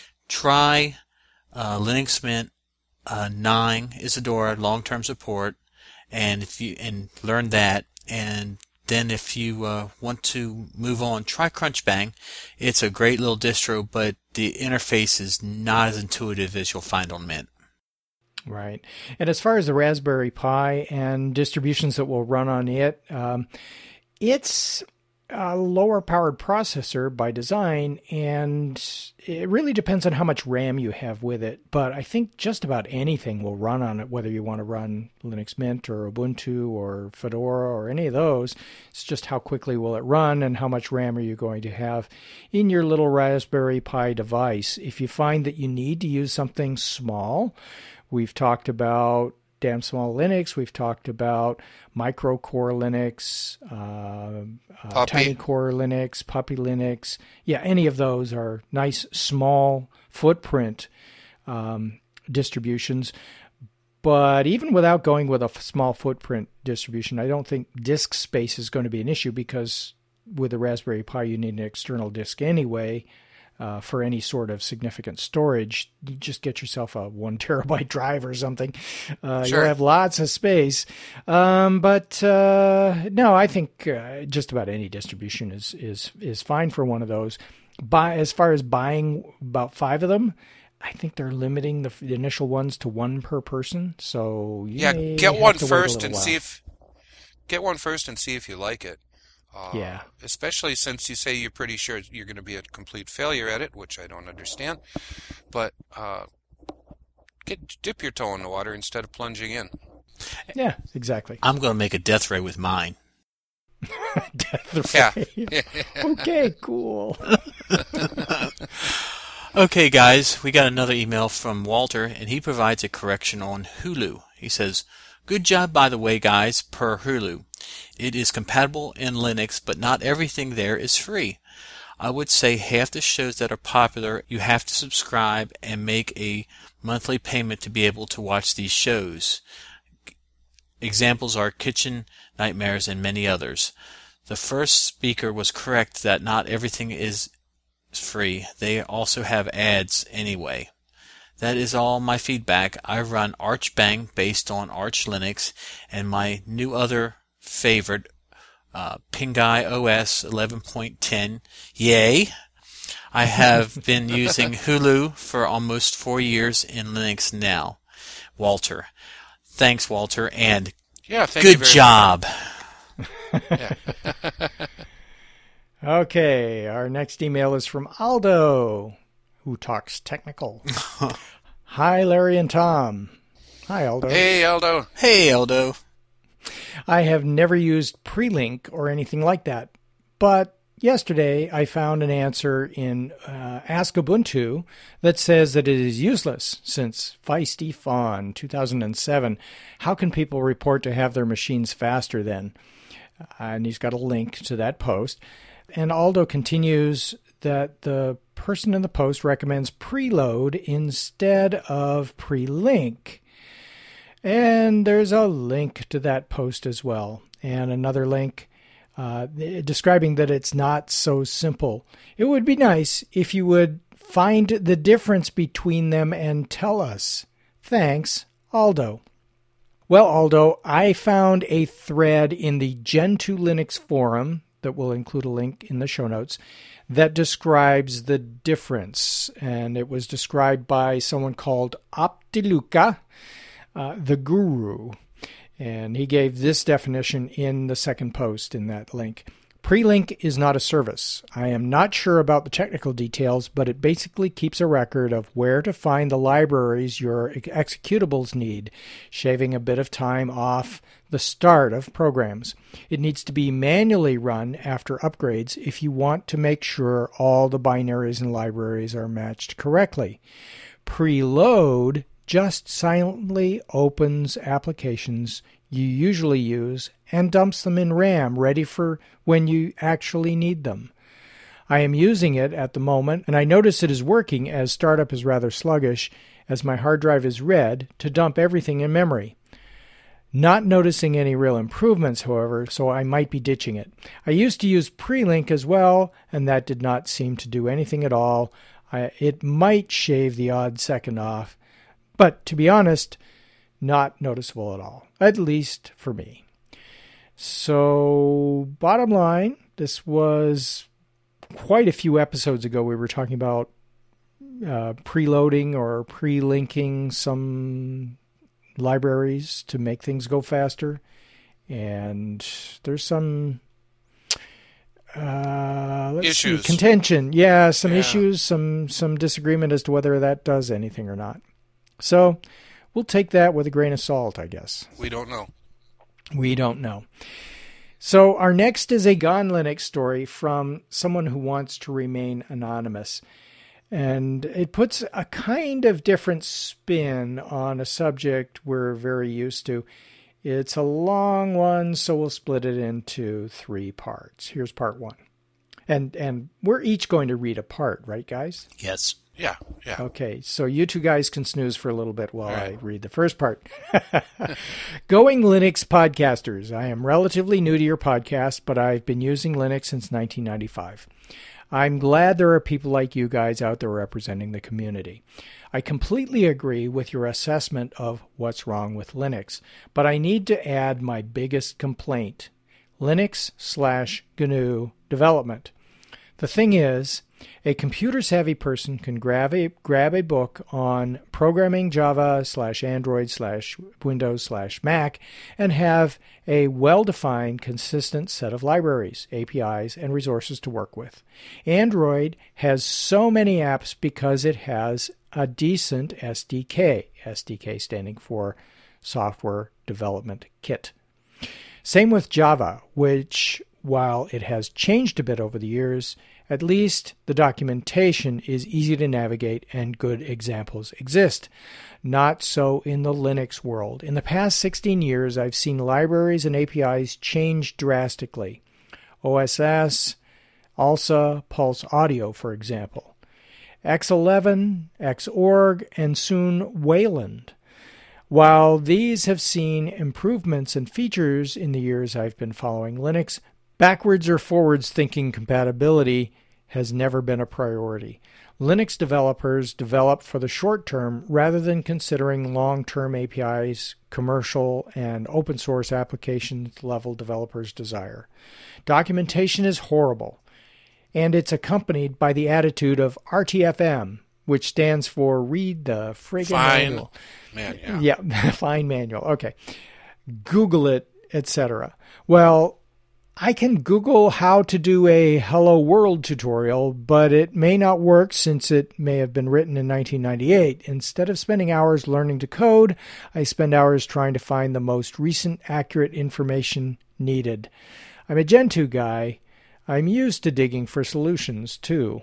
try uh, Linux Mint uh, nine Isadora long-term support, and if you and learn that, and then if you uh, want to move on, try Crunchbang. It's a great little distro, but the interface is not as intuitive as you'll find on Mint. Right. And as far as the Raspberry Pi and distributions that will run on it, um, it's a lower powered processor by design, and it really depends on how much RAM you have with it. But I think just about anything will run on it, whether you want to run Linux Mint or Ubuntu or Fedora or any of those. It's just how quickly will it run and how much RAM are you going to have in your little Raspberry Pi device. If you find that you need to use something small, we've talked about Damn Small Linux. We've talked about Micro Core Linux, uh, uh, Tiny Core Linux, Puppy Linux. Yeah, any of those are nice small footprint um, distributions. But even without going with a f- small footprint distribution, I don't think disk space is going to be an issue, because with the Raspberry Pi you need an external disk anyway. Uh, for any sort of significant storage. You just get yourself a one terabyte drive or something. Uh, Sure. You'll have lots of space. Um, but uh, no, I think uh, just about any distribution is is is fine for one of those. Buy as far as buying about five of them. I think they're limiting the, the initial ones to one per person. So you yeah, may get have one to wait a first little and while. see if get one first and see if you like it. Uh, Yeah. Especially since you say you're pretty sure you're going to be a complete failure at it, which I don't understand. But uh, get dip your toe in the water instead of plunging in. Yeah, exactly. I'm going to make a death ray with mine. Death Yeah. ray. Okay, cool. Okay, guys, we got another email from Walter, and he provides a correction on Hulu. He says, "Good job, by the way, guys, per Hulu. It is compatible in Linux, but not everything there is free. I would say half the shows that are popular, you have to subscribe and make a monthly payment to be able to watch these shows. Examples are Kitchen Nightmares and many others. The first speaker was correct that not everything is free. They also have ads anyway. That is all my feedback. I run Archbang based on Arch Linux, and my new other favorite, uh, Pinguy O S eleven point ten. Yay! I have been using Hulu for almost four years in Linux now. Walter." Thanks, Walter, and Yeah, thank you good very job. Okay, our next email is from Aldo, who talks technical. Hi, Larry and Tom. Hi, Aldo. Hey, Aldo. Hey, Aldo. I have never used Prelink or anything like that, but yesterday I found an answer in uh, Ask Ubuntu that says that it is useless since Feisty Fawn two thousand seven. How can people report to have their machines faster then? Uh, and he's got a link to that post. And Aldo continues that the person in the post recommends preload instead of prelink. And there's a link to that post as well. And another link uh, describing that it's not so simple. It would be nice if you would find the difference between them and tell us. Thanks, Aldo. Well, Aldo, I found a thread in the Gen two Linux forum that will include a link in the show notes that describes the difference. And it was described by someone called Optiluca, uh, the guru. And he gave this definition in the second post in that link. Prelink is not a service. I am not sure about the technical details, but it basically keeps a record of where to find the libraries your executables need, shaving a bit of time off the start of programs. It needs to be manually run after upgrades if you want to make sure all the binaries and libraries are matched correctly. Preload just silently opens applications you usually use and dumps them in RAM ready for when you actually need them. I am using it at the moment, and I notice it is working as startup is rather sluggish as my hard drive is red to dump everything in memory. Not noticing any real improvements, however, so I might be ditching it. I used to use Prelink as well, and that did not seem to do anything at all. I, it might shave the odd second off, but to be honest, not noticeable at all, at least for me. So, bottom line, this was quite a few episodes ago. We were talking about uh, preloading or pre-linking some libraries to make things go faster. And there's some uh, let's Issues. see, contention. Yeah, some Yeah. issues, some some disagreement as to whether that does anything or not. So we'll take that with a grain of salt, I guess. We don't know. We don't know. So our next is a Gone Linux story from someone who wants to remain anonymous. And it puts a kind of different spin on a subject we're very used to. It's a long one, so we'll split it into three parts. Here's part one. And and we're each going to read a part, right, guys? Yes. Yeah, yeah. Okay, so you two guys can snooze for a little bit while All right. I read the first part. Going Linux podcasters. I am relatively new to your podcast, but I've been using Linux since nineteen ninety-five. I'm glad there are people like you guys out there representing the community. I completely agree with your assessment of what's wrong with Linux, but I need to add my biggest complaint. Linux slash G N U development. The thing is, a computer-savvy person can grab a, grab a book on programming Java slash Android slash Windows slash Mac and have a well-defined, consistent set of libraries, A P Is, and resources to work with. Android has so many apps because it has a decent S D K, S D K standing for Software Development Kit. Same with Java, which, while it has changed a bit over the years, at least the documentation is easy to navigate and good examples exist. Not so in the Linux world. In the past sixteen years, I've seen libraries and A P Is change drastically. O S S, A L S A, Pulse Audio, for example. X eleven, Xorg, and soon Wayland. While these have seen improvements and features in the years I've been following Linux, backwards or forwards thinking compatibility has never been a priority. Linux developers develop for the short term rather than considering long-term A P Is, commercial and open source applications level developers desire. Documentation is horrible, and it's accompanied by the attitude of R T F M, which stands for read the friggin' Fine manual. Man, yeah, yeah fine manual. Okay. Google it, et cetera. Well, I can Google how to do a Hello World tutorial, but it may not work since it may have been written in nineteen ninety-eight. Instead of spending hours learning to code, I spend hours trying to find the most recent accurate information needed. I'm a Gentoo guy. I'm used to digging for solutions, too.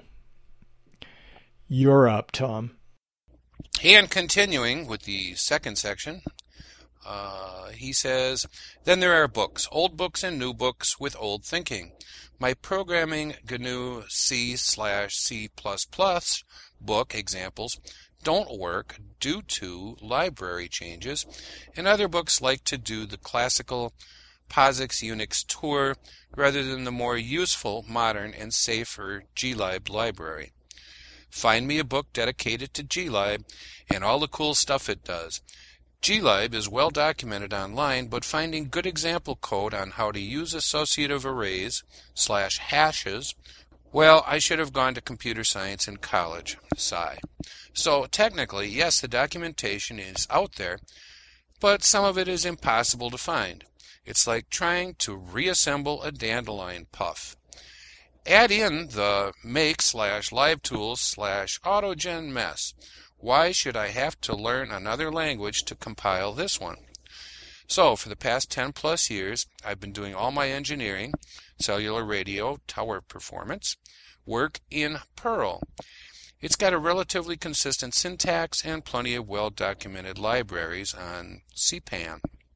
You're up, Tom. And continuing with the second section, uh, he says, then there are books, old books and new books with old thinking. My programming G N U C slash C plus plus book examples don't work due to library changes, and other books like to do the classical POSIX Unix tour rather than the more useful, modern, and safer glib library. Find me a book dedicated to glib and all the cool stuff it does. glib is well documented online, but finding good example code on how to use associative arrays slash hashes, well, I should have gone to computer science in college. Sigh. So technically, yes, the documentation is out there, but some of it is impossible to find. It's like trying to reassemble a dandelion puff. Add in the make slash livetools slash autogen mess. Why should I have to learn another language to compile this one? So, for the past ten plus years, I've been doing all my engineering, cellular radio, tower performance, work in Perl. It's got a relatively consistent syntax and plenty of well-documented libraries on C PAN.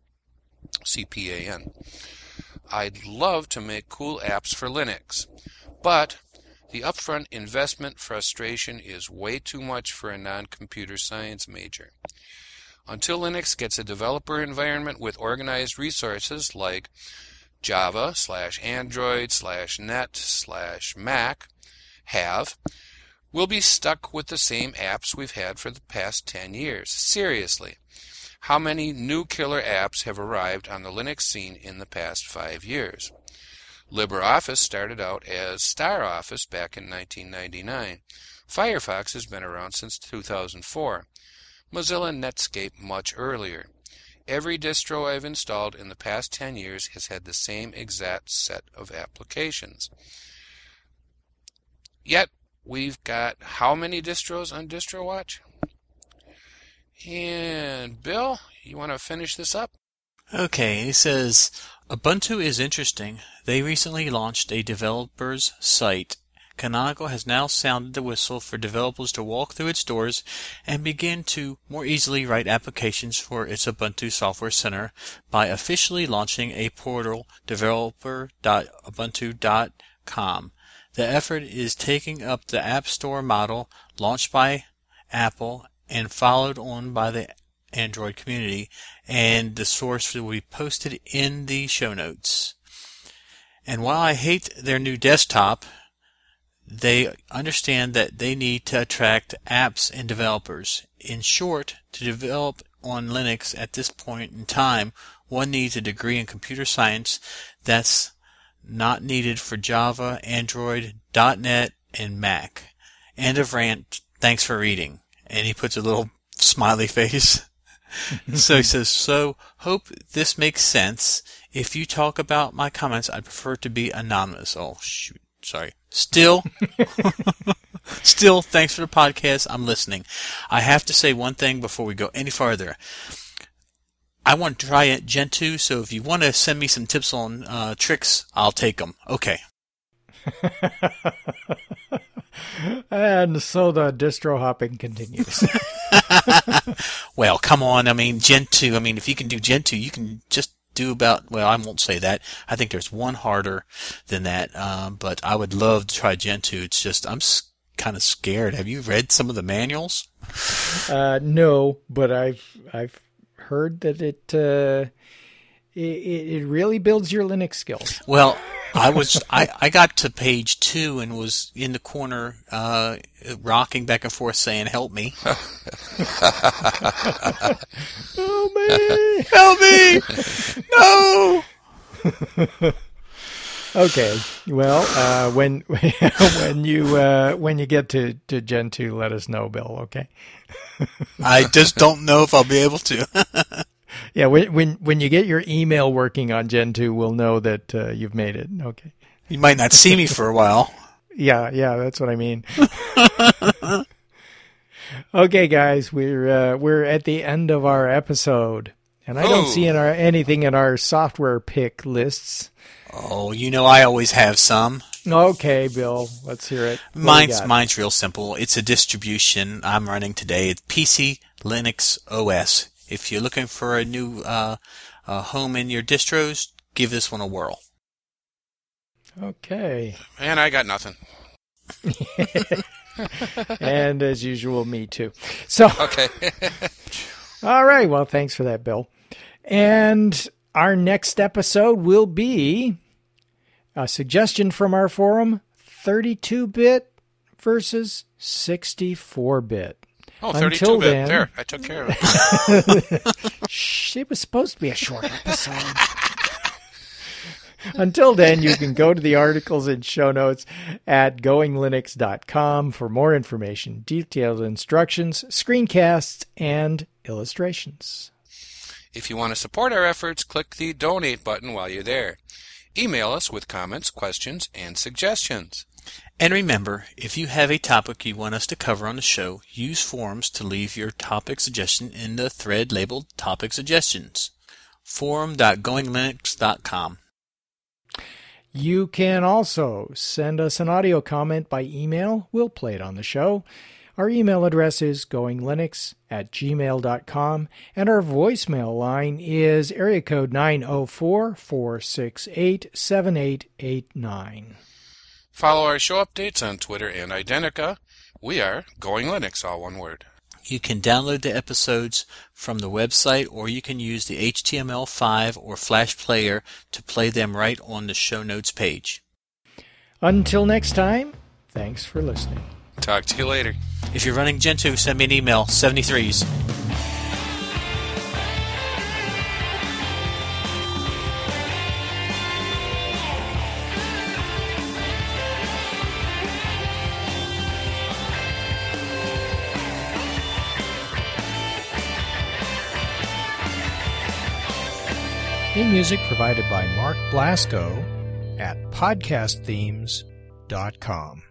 C P A N. I'd love to make cool apps for Linux, but the upfront investment frustration is way too much for a non-computer science major. Until Linux gets a developer environment with organized resources like Java slash Android slash Net slash Mac have, we'll be stuck with the same apps we've had for the past ten years. Seriously. How many new killer apps have arrived on the Linux scene in the past five years? LibreOffice started out as StarOffice back in nineteen ninety-nine. Firefox has been around since two thousand four. Mozilla Netscape much earlier. Every distro I've installed in the past ten years has had the same exact set of applications. Yet, we've got how many distros on DistroWatch? And Bill, you want to finish this up? Okay, he says, Ubuntu is interesting. They recently launched a developer's site. Canonical has now sounded the whistle for developers to walk through its doors and begin to more easily write applications for its Ubuntu Software Center by officially launching a portal, developer dot ubuntu dot com. The effort is taking up the App Store model launched by Apple and followed on by the Android community, and the source will be posted in the show notes. And while I hate their new desktop, they understand that they need to attract apps and developers. In short, to develop on Linux at this point in time, one needs a degree in computer science that's not needed for Java, Android, dot net, and Mac. End of rant. Thanks for reading. And he puts a little smiley face. So he says, so hope this makes sense. If you talk about my comments, I'd prefer to be anonymous. Oh, shoot. Sorry. Still, still, thanks for the podcast. I'm listening. I have to say one thing before we go any farther. I want to try it Gentoo, so if you want to send me some tips on uh, tricks, I'll take them. Okay. And so the distro hopping continues. Well, come on. I mean, Gentoo. I mean, if you can do Gentoo, you can just do about, well, I won't say that. I think there's one harder than that, um, but I would love to try Gentoo. It's just, I'm s- kind of scared. Have you read some of the manuals? Uh, no, but I've I've heard that it, uh, it it really builds your Linux skills. Well, I was I, I got to page two and was in the corner uh, rocking back and forth saying, help me. Help me! Help me! No! Okay. Well, uh, when when you uh, when you get to, to Gentoo, let us know, Bill, okay? I just don't know if I'll be able to. Yeah, when when when you get your email working on Gentoo, we'll know that uh, you've made it. Okay. You might not see me for a while. Yeah, yeah, that's what I mean. Okay, guys, we're uh, we're at the end of our episode, and I don't Oh. see in our anything in our software pick lists. Oh, you know I always have some. Okay, Bill, let's hear it. What do you Mine's got? mine's real simple. It's a distribution I'm running today. It's P C Linux O S. If you're looking for a new uh, uh, home in your distros, give this one a whirl. Okay. And I got nothing. And as usual, me too. So, Okay. all right. Well, thanks for that, Bill. And our next episode will be a suggestion from our forum, thirty-two bit versus sixty-four bit. Oh, Until thirty-two bit. then- There, I took care of it. Shh, it was supposed to be a short episode. Until then, you can go to the articles and show notes at going linux dot com for more information, detailed instructions, screencasts, and illustrations. If you want to support our efforts, click the donate button while you're there. Email us with comments, questions, and suggestions. And remember, if you have a topic you want us to cover on the show, use forums to leave your topic suggestion in the thread labeled Topic Suggestions. forum dot going linux dot com. You can also send us an audio comment by email. We'll play it on the show. Our email address is goinglinux at gmail dot com, and our voicemail line is area code nine oh four, four six eight, seven eight eight nine. Follow our show updates on Twitter and Identica. We are Going Linux, all one word. You can download the episodes from the website, or you can use the H T M L five or Flash Player to play them right on the show notes page. Until next time, thanks for listening. Talk to you later. If you're running Gentoo, send me an email, seventy-threes. Theme music provided by Mark Blasco at podcast themes dot com.